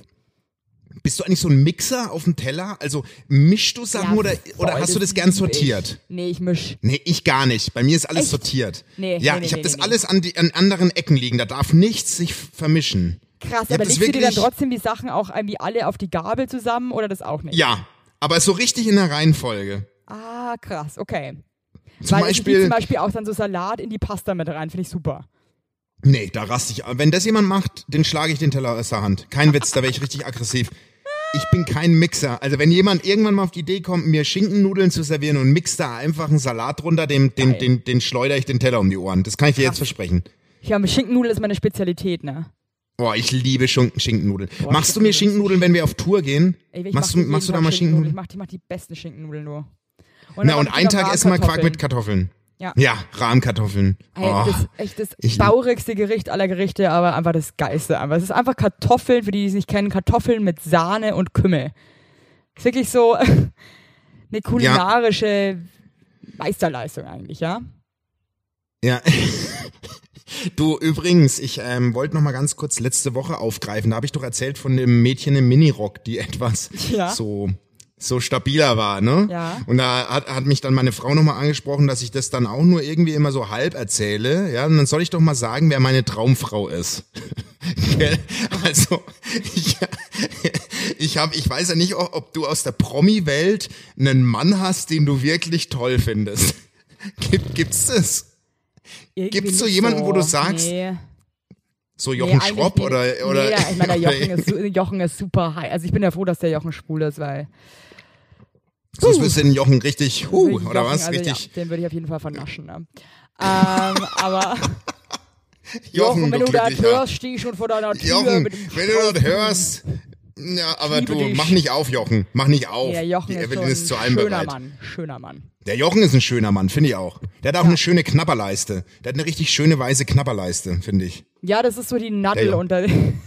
B: Mixer auf dem Teller? Also mischst du Sachen oder hast du das gern sortiert?
A: Nee, ich misch.
B: Nee, ich gar nicht. Bei mir ist alles sortiert. Ja, ich habe das alles an anderen Ecken liegen. Da darf nichts sich vermischen.
A: Krass, aber legst du dir dann trotzdem die Sachen auch irgendwie alle auf die Gabel zusammen oder das auch nicht?
B: Ja, aber so richtig in der Reihenfolge.
A: Ah, krass, okay.
B: Zum Beispiel
A: auch dann so Salat in die Pasta mit rein, finde ich super.
B: Nee, da raste ich. Wenn das jemand macht, den schlage ich den Teller aus der Hand. Kein Witz, da wäre ich richtig aggressiv. Ich bin kein Mixer. Also wenn jemand irgendwann mal auf die Idee kommt, mir Schinkennudeln zu servieren und mixt da einfach einen Salat drunter, den schleudere ich den Teller um die Ohren. Das kann ich dir jetzt versprechen.
A: Ja, Schinkennudeln ist meine Spezialität, ne?
B: Boah, ich liebe Schinkennudeln. Machst du mir Schinkennudeln, wenn wir auf Tour gehen?
A: Ey,
B: machst du da mal Schinkennudeln?
A: Ich mach die besten Schinkennudeln nur.
B: Und einen Tag essen wir Quark mit Kartoffeln. Ja, Rahmkartoffeln.
A: Ey, das ist echt das baurigste Gericht aller Gerichte, aber einfach das Geilste. Aber es ist einfach Kartoffeln, für die es nicht kennen, Kartoffeln mit Sahne und Kümmel. Ist wirklich so eine kulinarische Meisterleistung eigentlich, ja?
B: Ja. Du, übrigens, ich wollte noch mal ganz kurz letzte Woche aufgreifen. Da habe ich doch erzählt von dem Mädchen im Minirock, die etwas so stabiler war, ne?
A: Ja.
B: Und da hat mich dann meine Frau noch mal angesprochen, dass ich das dann auch nur irgendwie immer so halb erzähle. Ja, und dann soll ich doch mal sagen, wer meine Traumfrau ist. Also, ich weiß ja nicht, ob du aus der Promi-Welt einen Mann hast, den du wirklich toll findest. Gibt's das? Gibt es so jemanden, wo du sagst, so Jochen Schropp oder?
A: Nee, ich meine, Jochen ist super high. Also ich bin ja froh, dass der Jochen schwul ist, weil.
B: Sonst wirst du den Jochen richtig, oder was?
A: Also
B: richtig.
A: Ja, den würde ich auf jeden Fall vernaschen, ne? Aber.
B: Jochen,
A: wenn du das hörst, stehe ich schon vor deiner Tür.
B: Jochen, wenn du das hörst. Ja, aber du, mach nicht auf, Jochen. Mach nicht auf.
A: Der Jochen
B: die
A: ist
B: Evelyn
A: so
B: ist zu
A: ein
B: allem bereit.
A: schöner Mann.
B: Der Jochen ist ein schöner Mann, finde ich auch. Der hat auch eine schöne Knabberleiste. Der hat eine richtig schöne weiße Knabberleiste, finde ich.
A: Ja, das ist so die Nadel unter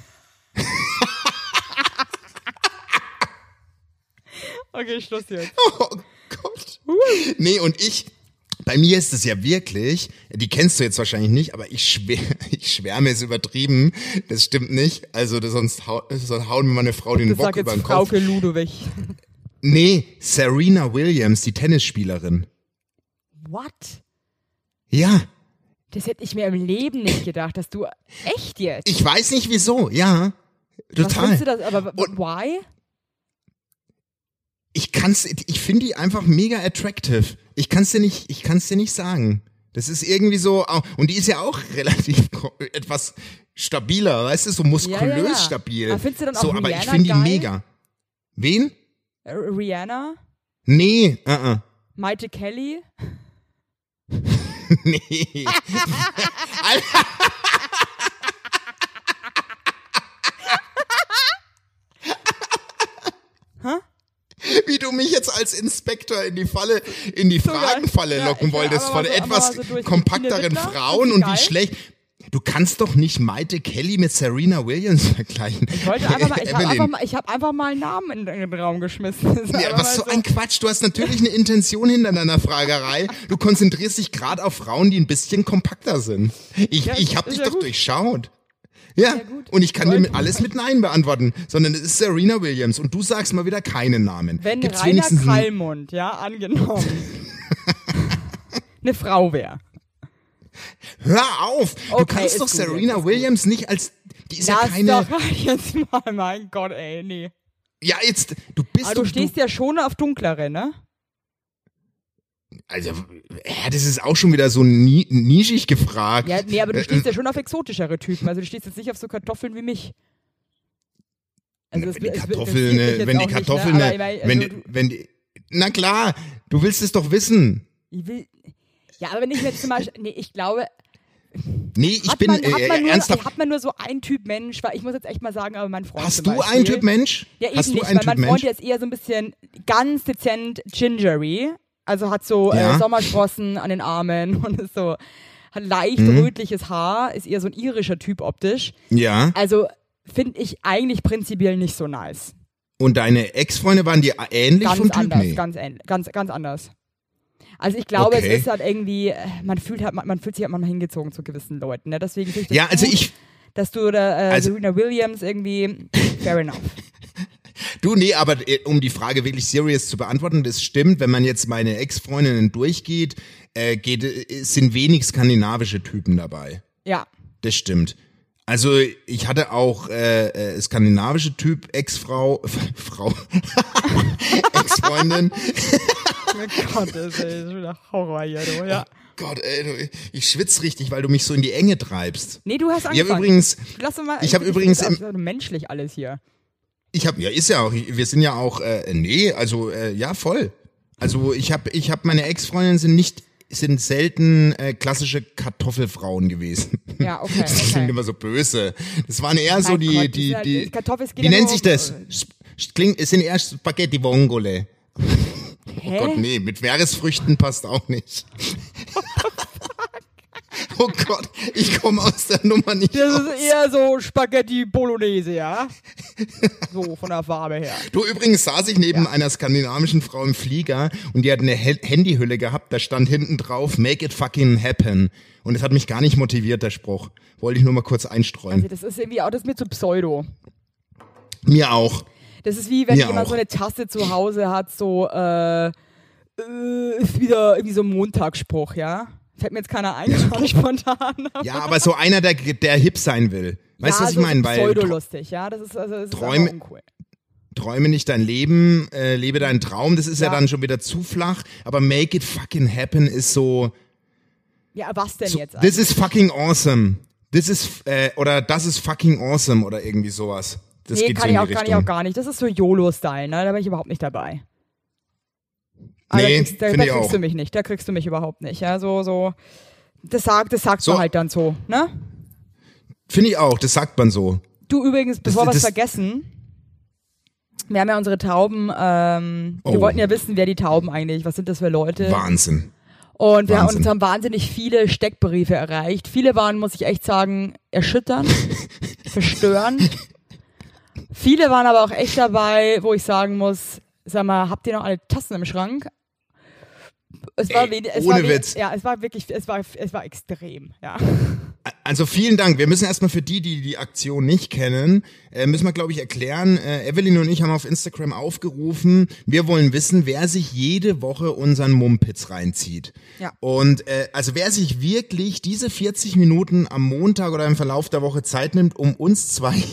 A: Okay, Schluss jetzt.
B: Oh Gott. Nee, und bei mir ist es ja wirklich, die kennst du jetzt wahrscheinlich nicht, aber ich schwärme, ist übertrieben, das stimmt nicht, also sonst hauen mir meine Frau den Bock über den Kopf.
A: Frauke Ludwig.
B: Nee, Serena Williams, die Tennisspielerin.
A: What?
B: Ja.
A: Das hätte ich mir im Leben nicht gedacht, dass du, echt jetzt?
B: Ich weiß nicht wieso, ja, total.
A: Was findest du das, aber why?
B: Ich finde die einfach mega attractive. Ich kann's dir nicht sagen. Das ist irgendwie so, und die ist ja auch relativ etwas stabiler, weißt du, so muskulös stabil.
A: Aber findest du dann auch
B: so,
A: Rihanna
B: aber ich finde die
A: geil?
B: Wen?
A: Rihanna?
B: Nee,
A: Maite Kelly?
B: Nee. Wie du mich jetzt als Inspektor in die Fragenfalle locken wolltest von etwas kompakteren Frauen und wie schlecht. Du kannst doch nicht Maite Kelly mit Serena Williams vergleichen.
A: Ich habe einfach mal einen Namen in den Raum geschmissen.
B: Ja, was so ein Quatsch. Du hast natürlich eine Intention hinter deiner Fragerei. Du konzentrierst dich gerade auf Frauen, die ein bisschen kompakter sind. Ich habe dich doch durchschaut. Ja, und ich kann dir alles mit Nein beantworten, sondern es ist Serena Williams und du sagst mal wieder keinen Namen.
A: Wenn Rainer Kallmund, angenommen, eine Frau wäre.
B: Hör auf! Du kannst doch Serena Williams nicht als, die ist ja keine...
A: Doch, jetzt mal, mein Gott, ey, nee.
B: Ja, jetzt, du bist...
A: Aber du stehst ja schon auf dunklere, ne?
B: Also, das ist auch schon wieder so nischig gefragt.
A: Ja, nee, aber du stehst ja schon auf exotischere Typen. Also du stehst jetzt nicht auf so Kartoffeln wie mich. Also
B: wenn die
A: das
B: Kartoffeln,
A: interessiert mich jetzt
B: wenn die
A: auch
B: Kartoffeln,
A: nicht, ne? Aber ich mein,
B: wenn die, na klar, du willst es doch wissen.
A: ich will, ja, aber wenn ich mir zum Beispiel, nee, ich glaube,
B: Nee, ich bin ernsthaft.
A: hat man nur so einen Typ Mensch, weil ich muss jetzt echt mal sagen, aber mein Freund
B: Hast
A: zum
B: du
A: Beispiel,
B: einen Typ Mensch?
A: Ja, eben
B: Hast du
A: nicht,
B: einen
A: weil
B: Typ
A: mein Freund
B: Mensch?
A: ist eher so ein bisschen ganz dezent gingery, also hat so
B: Ja.
A: Sommersprossen an den Armen und ist so, hat leicht rötliches Haar, ist eher so ein irischer Typ optisch.
B: Ja.
A: Also finde ich eigentlich prinzipiell nicht so nice.
B: Und deine Ex-Freunde waren dir ähnlich
A: Ganz
B: vom Typ?
A: anders,
B: Nee.
A: ganz anders. Also ich glaube,
B: Okay.
A: es ist halt irgendwie, man fühlt sich halt manchmal hingezogen zu gewissen Leuten. Ne? Deswegen finde ich das
B: Ja, also
A: gut, dass du da
B: also-
A: Serena Williams irgendwie, fair enough.
B: Nee, aber um die Frage wirklich serious zu beantworten, das stimmt, wenn man jetzt meine Ex-Freundinnen durchgeht, sind wenig skandinavische Typen dabei.
A: Ja.
B: Das stimmt. Also ich hatte auch skandinavische Typ, Ex-Frau, Ex-Freundin.
A: Oh Gott, das ist schon wieder Horror hier, du, ja.
B: Gott, ey, ich schwitze richtig, weil du mich so in die Enge treibst.
A: Nee, du hast
B: Ich
A: angefangen.
B: habe übrigens,
A: Lass doch mal,
B: ich hab übrigens
A: das ist
B: im-
A: also menschlich alles hier.
B: ist ja auch, wir sind ja auch, ja, voll. Also ich hab meine Ex-Freundinnen sind selten klassische Kartoffelfrauen gewesen.
A: Ja, okay,
B: Das klingt
A: okay.
B: immer so böse. Das waren eher so
A: Mein
B: die,
A: Gott, das
B: die,
A: ist halt-
B: die,
A: Kartoffel, es geht
B: wie
A: ja
B: nennt
A: nur
B: sich
A: um-
B: das? Es sind eher Spaghetti Vongole.
A: Hä?
B: Oh Gott, nee, mit Meeresfrüchten passt auch nicht. Oh Gott, ich komme aus der Nummer nicht
A: Das
B: raus.
A: ist eher so Spaghetti Bolognese, ja? So, von der Farbe her.
B: Du, übrigens saß ich neben einer skandinavischen Frau im Flieger und die hat eine Handyhülle gehabt, da stand hinten drauf, make it fucking happen. Und das hat mich gar nicht motiviert, der Spruch. Wollte ich nur mal kurz einstreuen.
A: Also das ist irgendwie auch, das ist mir zu Pseudo.
B: Mir auch.
A: Das ist wie, wenn
B: Mir
A: jemand
B: auch.
A: so eine Tasse zu Hause hat, so, ist wieder irgendwie so ein Montagsspruch, ja? Fällt mir jetzt keiner ein, gerade spontan.
B: Ja, aber so einer, der hip sein will. Weißt du,
A: ja,
B: was ich
A: so
B: meine? Weil
A: pseudolustig, ja? Das ist
B: Träume-
A: aber uncool.
B: träume nicht dein Leben, lebe deinen Traum, das ist ja
A: Ja.
B: dann schon wieder zu flach. Aber make it fucking happen ist so,
A: Ja, was denn jetzt
B: this is fucking awesome. Das ist fucking awesome oder irgendwie sowas. Das
A: Nee,
B: geht
A: kann
B: so
A: ich
B: in
A: auch
B: die
A: gar
B: Richtung.
A: nicht, gar nicht. Das ist so YOLO-Style, ne? Da bin ich überhaupt nicht dabei. Aber
B: Nee,
A: da
B: finde ich
A: kriegst
B: auch.
A: du mich nicht, da kriegst du mich überhaupt nicht, ja? So, das sagt
B: So.
A: man halt dann so, ne?
B: Finde ich auch, das sagt man so.
A: Du übrigens, bevor wir es
B: das-
A: vergessen, wir haben ja unsere Tauben, wir
B: Oh.
A: wollten ja wissen, wer die Tauben eigentlich, was sind das für Leute?
B: Wahnsinn.
A: Und
B: Wahnsinn.
A: uns haben wahnsinnig viele Steckbriefe erreicht. Viele waren, muss ich echt sagen, erschütternd, verstörend. Viele waren aber auch echt dabei, wo ich sagen muss, sag mal, habt ihr noch alle Tassen im Schrank? Es war,
B: ohne Witz.
A: Ja, es war wirklich, es war extrem, ja.
B: Also vielen Dank. Wir müssen erstmal für die Aktion nicht kennen, müssen wir, glaube ich, erklären. Evelyn und ich haben auf Instagram aufgerufen, wir wollen wissen, wer sich jede Woche unseren Mumpitz reinzieht.
A: Ja.
B: Und also wer sich wirklich diese 40 Minuten am Montag oder im Verlauf der Woche Zeit nimmt, um uns zwei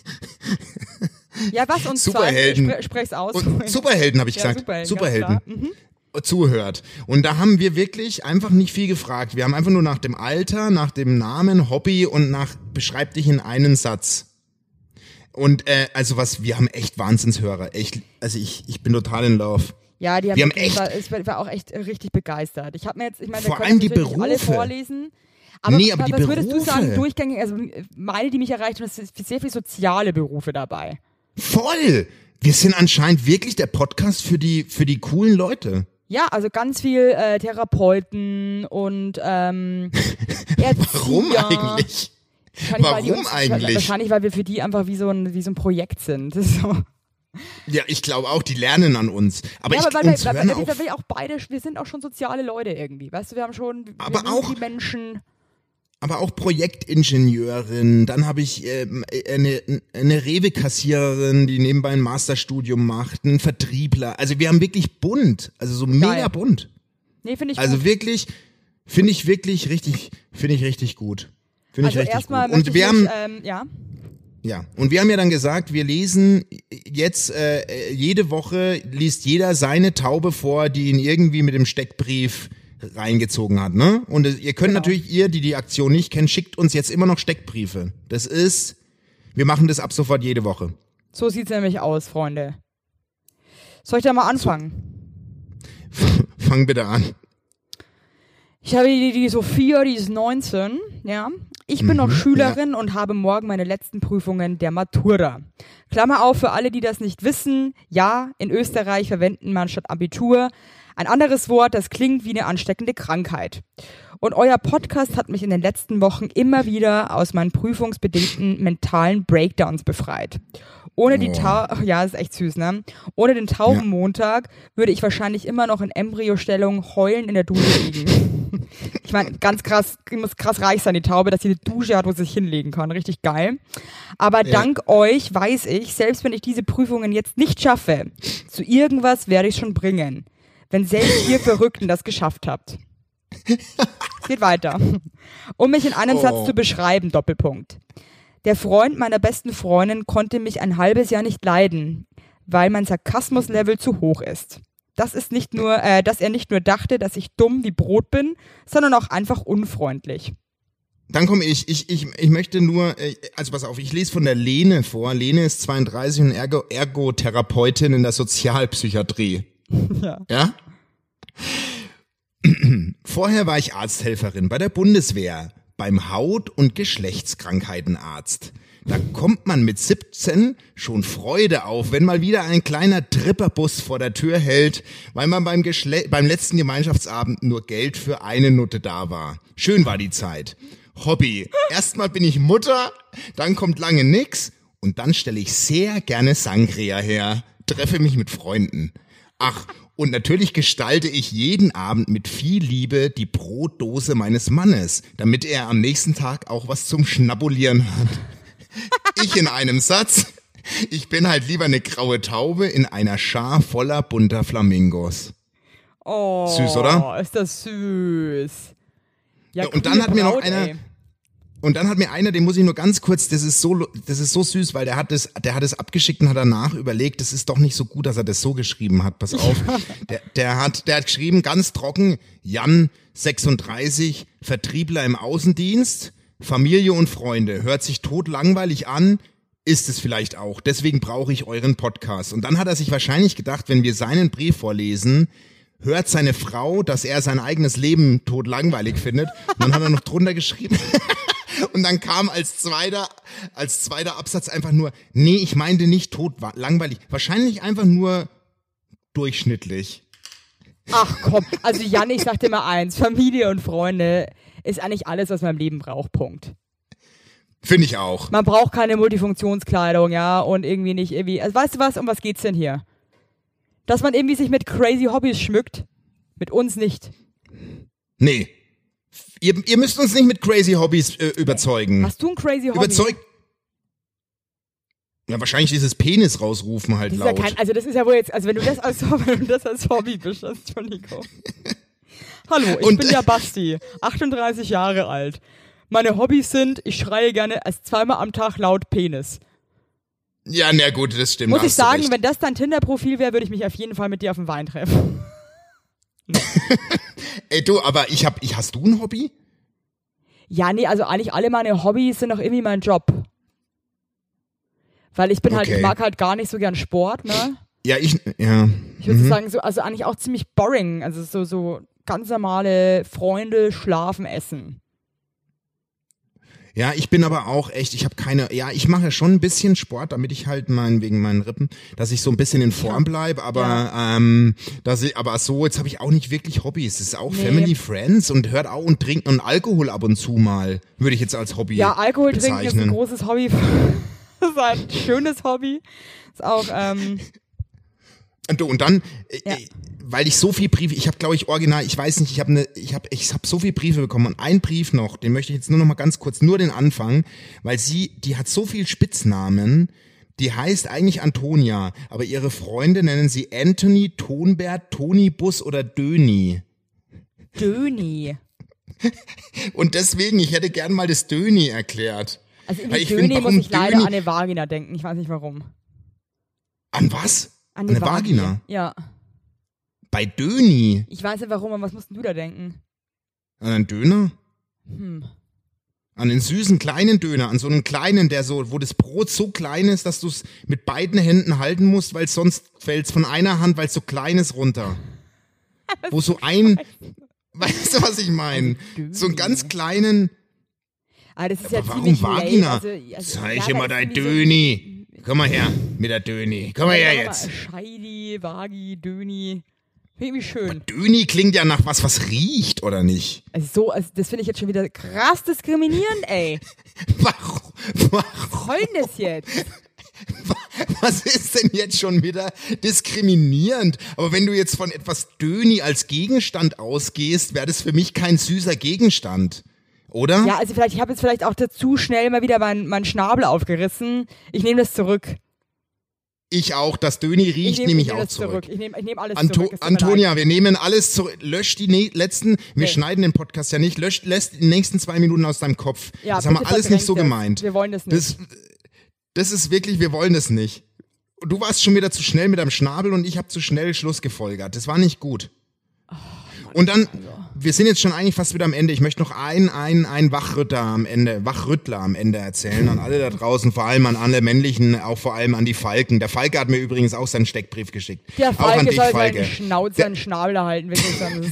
A: Ja, was uns
B: Superhelden.
A: Sprech's aus.
B: und Superhelden, habe ich
A: Ja,
B: gesagt,
A: Superhelden, ganz
B: Superhelden. Zuhört. Und da haben wir wirklich einfach nicht viel gefragt. Wir haben einfach nur nach dem Alter, nach dem Namen, Hobby und nach beschreib dich in einen Satz. Und wir haben echt Wahnsinnshörer. Echt, also ich bin total in love.
A: Ja, die haben
B: Wir haben
A: wirklich-
B: echt-
A: ich war auch echt richtig begeistert. Ich habe mir jetzt, ich meine, wir
B: Vor
A: können
B: allem die
A: natürlich nicht alle
B: Berufe.
A: vorlesen. Aber,
B: Nee, aber die
A: was würdest du
B: Berufe.
A: sagen, durchgängig, also meine, die mich erreicht haben, es sind sehr viele soziale Berufe dabei.
B: Voll! Wir sind anscheinend wirklich der Podcast für die coolen Leute.
A: Ja, also ganz viel Therapeuten und Erzieher.
B: Warum eigentlich?
A: Wahrscheinlich,
B: Warum eigentlich?
A: Wahrscheinlich, weil wir für die einfach wie so ein Projekt sind. Das ist so.
B: Ja, ich glaube auch, die lernen an uns. Aber
A: Ja, aber
B: uns hören auch
A: wir auch beide, wir sind auch schon soziale Leute irgendwie. Weißt du, wir haben schon,
B: Aber
A: wir
B: auch-
A: die Menschen.
B: aber auch Projektingenieurin, dann habe ich eine Rewe-Kassiererin, die nebenbei ein Masterstudium macht, einen Vertriebler. Also wir haben wirklich bunt, also so mega bunt.
A: Nee, finde ich
B: Also
A: gut.
B: wirklich, finde ich richtig gut. Finde ich
A: Also
B: richtig
A: erstmal
B: gut.
A: möchte
B: Und wir
A: ich
B: haben,
A: ja.
B: und wir haben ja dann gesagt, wir lesen jetzt jede Woche liest jeder seine Taube vor, die ihn irgendwie mit dem Steckbrief reingezogen hat, ne? Und ihr könnt
A: Genau.
B: natürlich, ihr, die Aktion nicht kennt, schickt uns jetzt immer noch Steckbriefe. Wir machen das ab sofort jede Woche.
A: So sieht's nämlich aus, Freunde. Soll ich da mal anfangen?
B: Fang bitte an.
A: Ich habe die Sophia, die ist 19, ja. Ich bin noch Schülerin und habe morgen meine letzten Prüfungen der Matura. Klammer auf, für alle, die das nicht wissen, ja, in Österreich verwenden man statt Abitur ein anderes Wort, das klingt wie eine ansteckende Krankheit. Und euer Podcast hat mich in den letzten Wochen immer wieder aus meinen prüfungsbedingten mentalen Breakdowns befreit. Ohne die ja, ist echt süß, ne? Ohne den Taubenmontag würde ich wahrscheinlich immer noch in Embryostellung heulend in der Dusche liegen. Ich meine, ganz krass, muss krass reich sein, die Taube, dass sie eine Dusche hat, wo sie sich hinlegen kann. Richtig geil. Aber dank euch weiß ich, selbst wenn ich diese Prüfungen jetzt nicht schaffe, zu irgendwas werde ich schon bringen. Wenn selbst ihr Verrückten das geschafft habt. Es geht weiter. Um mich in einem Satz zu beschreiben, Doppelpunkt. Der Freund meiner besten Freundin konnte mich ein halbes Jahr nicht leiden, weil mein Sarkasmuslevel zu hoch ist. Das ist nicht nur, dass er nicht nur dachte, dass ich dumm wie Brot bin, sondern auch einfach unfreundlich.
B: Dann komme ich. Ich möchte nur, also pass auf, ich lese von der Lene vor. Lene ist 32 und Ergotherapeutin in der Sozialpsychiatrie. Ja? Vorher war ich Arzthelferin bei der Bundeswehr, beim Haut- und Geschlechtskrankheitenarzt. Da kommt man mit 17 schon Freude auf, wenn mal wieder ein kleiner Tripperbus vor der Tür hält, weil man beim letzten Gemeinschaftsabend nur Geld für eine Nutte da war. Schön war die Zeit. Hobby. Erstmal bin ich Mutter, dann kommt lange nix und dann stelle ich sehr gerne Sangria her, treffe mich mit Freunden. Ach, und natürlich gestalte ich jeden Abend mit viel Liebe die Brotdose meines Mannes, damit er am nächsten Tag auch was zum Schnabulieren hat. Ich in einem Satz, ich bin halt lieber eine graue Taube in einer Schar voller bunter Flamingos.
A: Oh,
B: süß, oder?
A: Ist das süß. Ja,
B: und dann hat mir noch einer... Und dann hat mir einer, den muss ich nur ganz kurz, das ist so süß, weil der hat es abgeschickt und hat danach überlegt, das ist doch nicht so gut, dass er das so geschrieben hat. Pass auf. Der hat geschrieben, ganz trocken, Jan, 36, Vertriebler im Außendienst, Familie und Freunde. Hört sich totlangweilig an, ist es vielleicht auch. Deswegen brauche ich euren Podcast. Und dann hat er sich wahrscheinlich gedacht, wenn wir seinen Brief vorlesen, hört seine Frau, dass er sein eigenes Leben totlangweilig findet. Und dann hat er noch drunter geschrieben. Und dann kam als zweiter Absatz einfach nur, nee, ich meinte nicht totlangweilig. Wahrscheinlich einfach nur durchschnittlich.
A: Ach komm, also Jan, ich sag dir mal eins, Familie und Freunde ist eigentlich alles, was man im Leben braucht, Punkt.
B: Finde ich auch.
A: Man braucht keine Multifunktionskleidung, ja, und irgendwie nicht irgendwie, also weißt du was, um was geht's denn hier? Dass man irgendwie sich mit crazy Hobbys schmückt, mit uns nicht.
B: Nee. Ihr müsst uns nicht mit crazy Hobbys überzeugen.
A: Hast du ein crazy Hobby?
B: Ja, wahrscheinlich dieses Penis rausrufen halt
A: das
B: laut.
A: Ist ja also das ist ja wohl jetzt, also wenn du das als Hobby bist, Entschuldigung. Hallo, ich bin ja Basti, 38 Jahre alt. Meine Hobbys sind, ich schreie gerne erst zweimal am Tag laut Penis.
B: Ja, na gut, das stimmt.
A: Muss ich sagen, wenn das dein Tinder-Profil wäre, würde ich mich auf jeden Fall mit dir auf den Wein treffen. No.
B: Ey du, aber hast du ein Hobby?
A: Ja, nee, also eigentlich alle meine Hobbys sind doch irgendwie mein Job. Weil ich bin halt, ich mag halt gar nicht so gern Sport, ne?
B: Ja, ich
A: würde sagen, so, also eigentlich auch ziemlich boring. Also so ganz normale Freunde, schlafen, essen.
B: Ja, ich bin aber auch echt, ich mache schon ein bisschen Sport, damit ich halt wegen meinen Rippen, dass ich so ein bisschen in Form bleibe, aber jetzt habe ich auch nicht wirklich Hobbys. Es ist auch Family, Friends und hört auch und trinken und Alkohol ab und zu mal, würde ich jetzt als Hobby bezeichnen.
A: Ja, Alkohol trinken ist ein großes Hobby. Das ist ein schönes Hobby. Ist auch,
B: Und dann, weil ich so viel Briefe, ich habe glaube ich original, ich weiß nicht, ich hab so viel Briefe bekommen und einen Brief noch, den möchte ich jetzt nur noch mal ganz kurz, nur den Anfang, weil die hat so viel Spitznamen, die heißt eigentlich Antonia, aber ihre Freunde nennen sie Anthony, Tonbert, Tonibus oder Döni.
A: Döni.
B: Und deswegen, ich hätte gern mal das Döni erklärt.
A: Also irgendwie Döni muss ich leider an eine Vagina denken, ich weiß nicht warum.
B: An was?
A: An eine
B: Vagina?
A: Ja.
B: Bei Döni?
A: Ich weiß nicht warum, aber was musst du da denken?
B: An einen Döner? An den süßen kleinen Döner, an so einen kleinen, wo das Brot so klein ist, dass du es mit beiden Händen halten musst, weil sonst fällt es von einer Hand, weil es so klein ist, runter. Wo so weißt du, was ich meine? So einen ganz kleinen.
A: Ah, das ist ja
B: warum
A: ziemlich
B: Vagina?
A: lame.
B: Zeig mal dein Döni. Komm mal her mit der Döni. Komm mal her jetzt.
A: Scheidi, Vagi, Döni. Irgendwie schön.
B: Döni klingt ja nach was riecht, oder nicht?
A: Also das finde ich jetzt schon wieder krass diskriminierend, ey.
B: Warum?
A: Was soll denn das jetzt?
B: Was ist denn jetzt schon wieder diskriminierend? Aber wenn du jetzt von etwas Döni als Gegenstand ausgehst, wäre das für mich kein süßer Gegenstand. Oder?
A: Ja, also ich habe jetzt vielleicht auch zu schnell mal wieder meinen Schnabel aufgerissen. Ich nehme das zurück.
B: Ich auch. Das Döni riecht, nehme ich auch zurück.
A: Ich nehm alles zurück.
B: Antonia, wir nehmen alles zurück. Lösch die letzten, wir schneiden den Podcast ja nicht, lässt die nächsten 2 Minuten aus deinem Kopf. Ja, das haben wir alles nicht so gemeint.
A: Wir wollen das nicht.
B: Das ist wirklich, wir wollen das nicht. Du warst schon wieder zu schnell mit deinem Schnabel und ich habe zu schnell Schluss gefolgert. Das war nicht gut. Oh, Mann, und dann, wir sind jetzt schon eigentlich fast wieder am Ende. Ich möchte noch einen Wachrüttler am Ende erzählen. An alle da draußen, vor allem an alle männlichen, auch vor allem an die Falken. Der Falke hat mir übrigens auch seinen Steckbrief geschickt.
A: Der Falke
B: auch an dich,
A: soll
B: Falke.
A: seinen Schnauze und Schnabel halten, wirklich.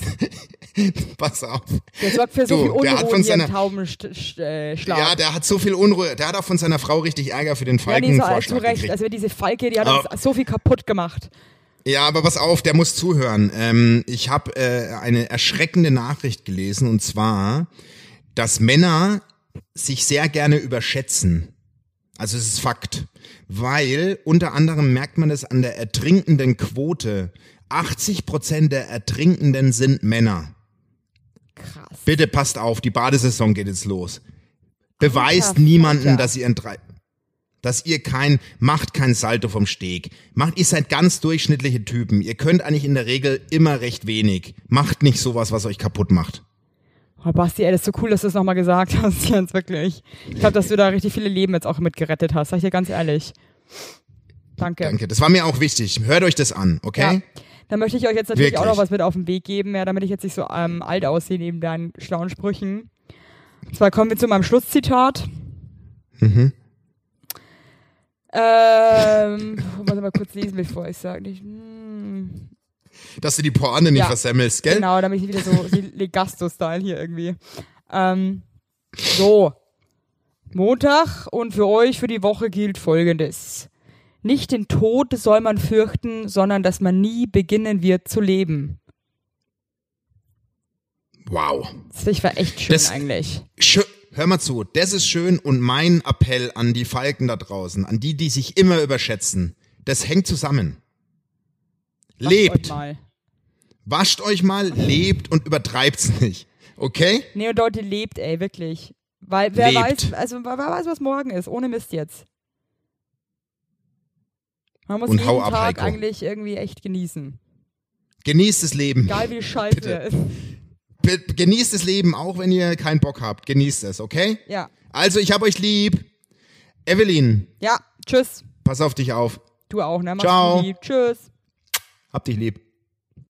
B: Pass auf.
A: Der sorgt für so viel Unruhe hier im Taubenschlag.
B: Ja, der hat so viel Unruhe. Der hat auch von seiner Frau richtig Ärger für den Falken-Vorschlag
A: gekriegt. Recht. Also diese Falke, die hat uns so viel kaputt gemacht.
B: Ja, aber pass auf, der muss zuhören. Ich habe eine erschreckende Nachricht gelesen, und zwar, dass Männer sich sehr gerne überschätzen. Also es ist Fakt. Weil unter anderem merkt man es an der ertrinkenden Quote. 80% der Ertrinkenden sind Männer.
A: Krass.
B: Bitte passt auf, die Badesaison geht jetzt los. Beweist niemanden, dass ihr macht kein Salto vom Steg. Ihr seid ganz durchschnittliche Typen. Ihr könnt eigentlich in der Regel immer recht wenig. Macht nicht sowas, was euch kaputt macht.
A: Oh, Basti, ey, das ist so cool, dass du es nochmal gesagt hast, Jens, wirklich. Ich glaube, dass du da richtig viele Leben jetzt auch mit gerettet hast, sag ich dir ganz ehrlich. Danke.
B: Danke, das war mir auch wichtig. Hört euch das an, okay?
A: Ja. Dann möchte ich euch jetzt natürlich auch noch was mit auf den Weg geben, ja, damit ich jetzt nicht so alt aussehe neben deinen schlauen Sprüchen. Und zwar kommen wir zu meinem Schlusszitat.
B: Mhm.
A: Muss ich mal kurz lesen, bevor ich sage.
B: Dass du die Pointe nicht versemmelst, gell?
A: Genau, damit ich wieder so Legasto-Style hier irgendwie. So. Montag und für euch für die Woche gilt Folgendes. Nicht den Tod soll man fürchten, sondern dass man nie beginnen wird zu leben.
B: Wow.
A: Das war echt schön eigentlich.
B: Hör mal zu, das ist schön, und mein Appell an die Falken da draußen, an die sich immer überschätzen, das hängt zusammen. Lebt. Wascht euch mal, lebt und übertreibt's nicht. Okay?
A: Nee, und Leute, lebt, ey, wirklich. Weil wer weiß, was morgen ist, ohne Mist jetzt. Man muss jeden Tag eigentlich irgendwie echt genießen.
B: Genießt das Leben.
A: Egal wie scheiße er ist.
B: Genießt das Leben, auch wenn ihr keinen Bock habt. Genießt es, okay?
A: Ja.
B: Also, ich hab euch lieb. Evelyn.
A: Ja, tschüss.
B: Pass auf dich auf.
A: Du auch, ne?
B: Ciao.
A: Lieb. Tschüss.
B: Hab dich lieb.